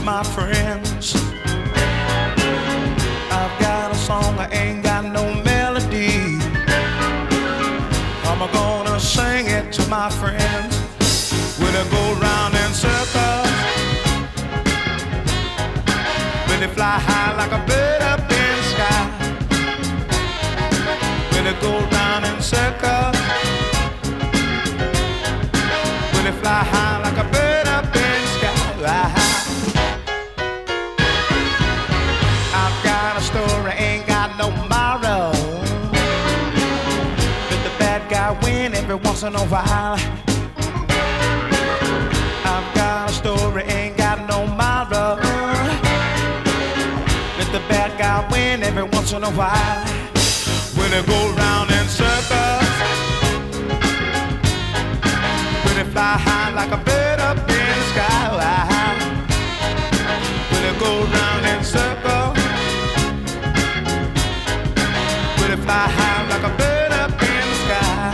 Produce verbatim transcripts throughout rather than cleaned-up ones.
my friends. I've got a song, I ain't got no melody. I'm gonna sing it to my friends. When I go round in circles, when they fly high like a bird up in the sky. When they go round in circles, when they fly high like a bird up in the sky. I've got a story, ain't got no moral. Let the bad guy win every once in a while. I've got a story, ain't got no moral. Let the bad guy win every once in a while. When they go round in circles, when they fly high like a bird up in the sky. When they go round in circles, when they fly high like a bird up in the sky.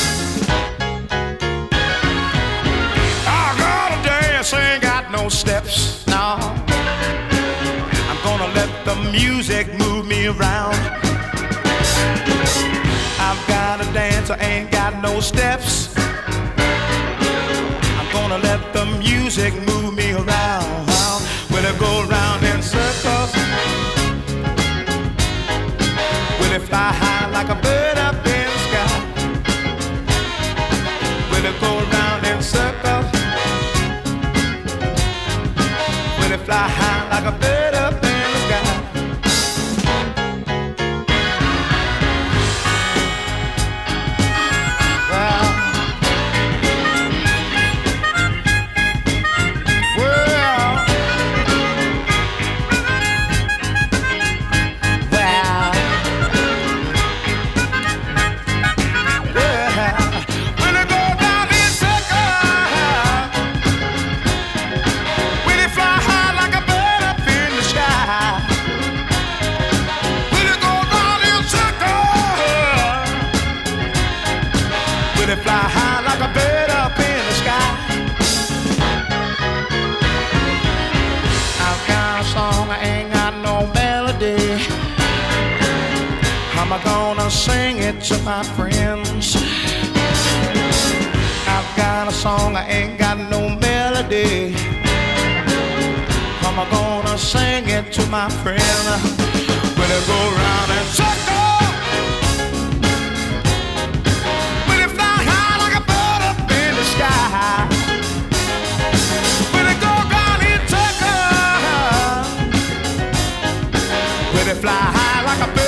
I gotta dance, ain't got no steps, no. I'm gonna let the music move me around. I've got a dance, I ain't got no steps. I'm gonna let the music move me around. When I go round in circles, when I fly high like a bird up in the sky. When I go round in circles, when I fly high like a bird up in the sky. They fly high like a bird up in the sky. I've got a song, I ain't got no melody. How am I gonna sing it to my friends? I've got a song, I ain't got no melody. How am I gonna sing it to my friends? When I go round and circle, when they go round in circles, when they fly high like a bird.